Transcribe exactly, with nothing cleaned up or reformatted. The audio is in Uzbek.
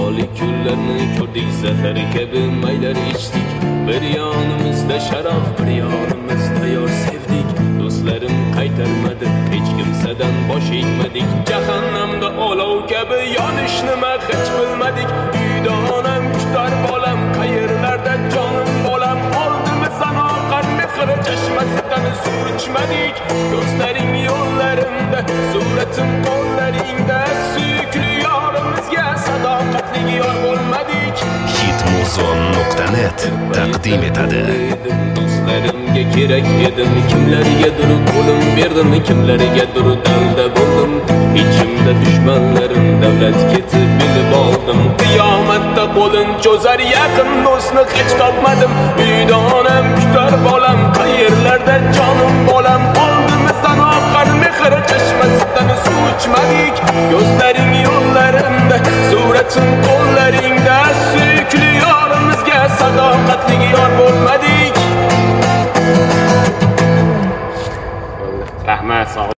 Toli kunlarni ko'rdik, zahar kabi maylar ichdik. Bir yonimizda sharof, bir yonimizda yor sevdik. Do'stlarim qaytarmadi, hech kimsadan bosh egmadik. Jahannamda olov kabi yonish nima hech bilmadik. Uyda onam kutar bolam, qayerlarda jonim bolam. Oldimizdan oqqan mehr chashmasidan suv ichmadik. Do'stlaring yo'llarimda, suratim qo'llaringda. Suyukli yorimizga sadoqatli yor bo'lmadik. hitmuzon nuqta net taqdim etadi. Do'stlarimga kerak edim, kimlargadir qo'lim berdim, kimlargadir dalda bo'ldim. Ichimda dushmanlarim davlat ketib bilib oldim. Qiyomatda qo'lin cho'zar yaqin do'stni hech topmadim. Uyda onam kutar bolam, qayerlarda jonim bolam. Oldimizdan oqqan mehr chashmasidan suv ichmadik. Ko'zlaring yo'llarimda, suratim qo'llaringda. Suyukli yorimizga sadoqatli yor bo'lmadik. Rahmat.